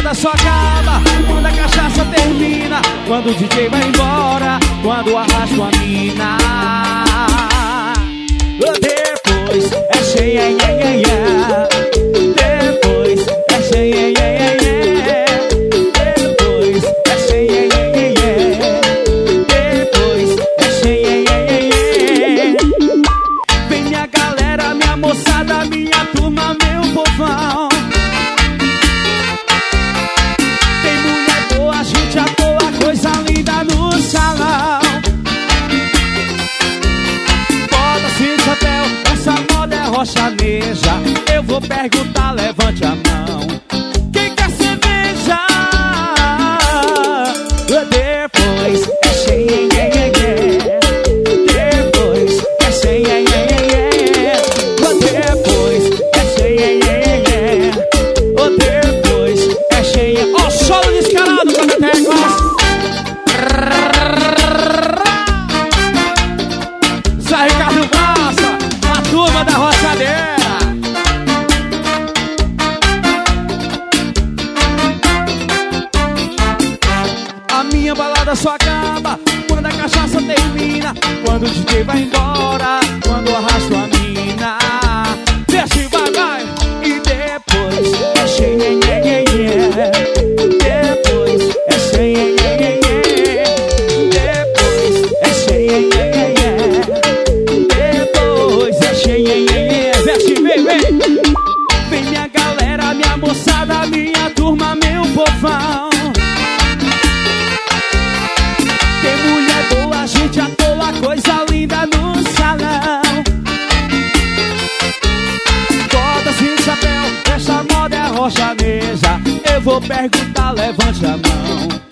balada só acaba quando a cachaça termina, quando o DJ vai embora, quando arrasta a mina. Depois é cheia, depois é cheia, depois é cheia, depois é cheia. Vem minha galera, minha moçada, minha turma, meu povão. Tem mulher boa, gente à toa, coisa linda no salão. Bota-se chapéu, essa moda é rochaneja. Eu vou perguntar, levante a mão. Quem quer cerveja? Depois é cheia, depois é cheia, depois é cheia, depois é cheia. Ó, solo descarado, Capeteguas. Zé Ricardo Praça, a turma da roçadeira. A minha balada só acaba quando a cachaça termina, quando o DJ vai embora, quando arrasto a mina. Desce, vai, vai. E depois é cheia, depois é cheia, depois é cheia, depois é cheia. Desce, vem, vem. Vem minha galera, minha moçada, minha turma, meu povão. Tem mulher boa, gente à toa, coisa linda no salão. Bota-se chapéu, essa moda é rochaneja. Eu vou perguntar, levante a mão.